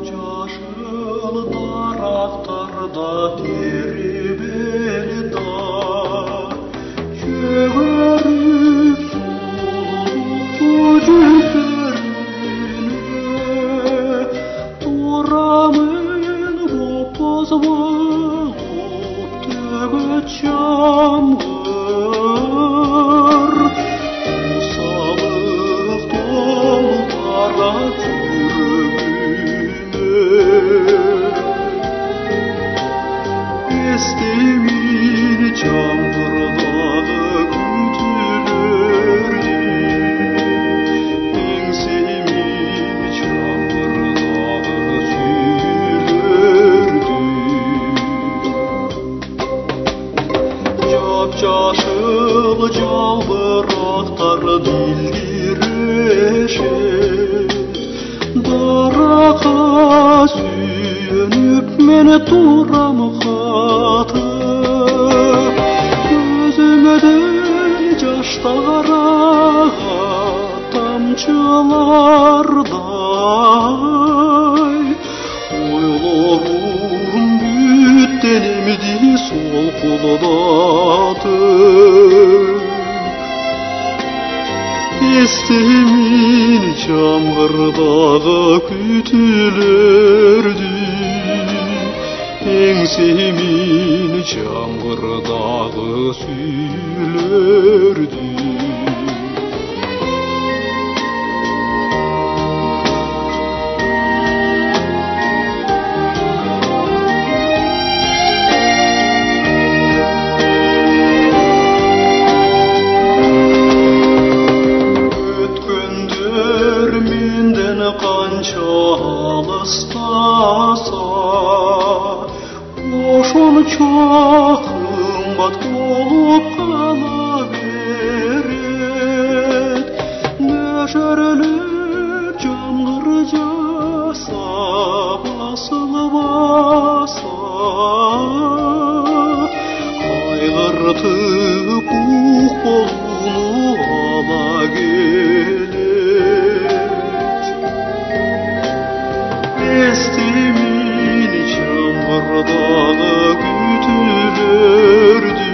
Жап-жашыл дарақтарда тербелді шөгеріп сұлу жүздеріне турамын боп боз болып төгет жамғыр осалық толғарға Естемейді жаңбырдағы күтілерде еңсемейді жаңбырдағы сүйілерде Жап-жашыл жалбырақтар делдирешет дараққа сүйеніп мені турам қатып көзімден жашта қараған тамшылардай ойларым бүттенемді сол қолдатып Естемейді жаңғырдағы күтілерді еңсемейді жаңғырдағы сүйілерді Қанша алыстаса ошончо қымбат болып қала берет нөшіріліп жаңғыр жаса басылып аса қайғыртып уқ болуны ала келет Естемейді жаңғырдағы күтілерді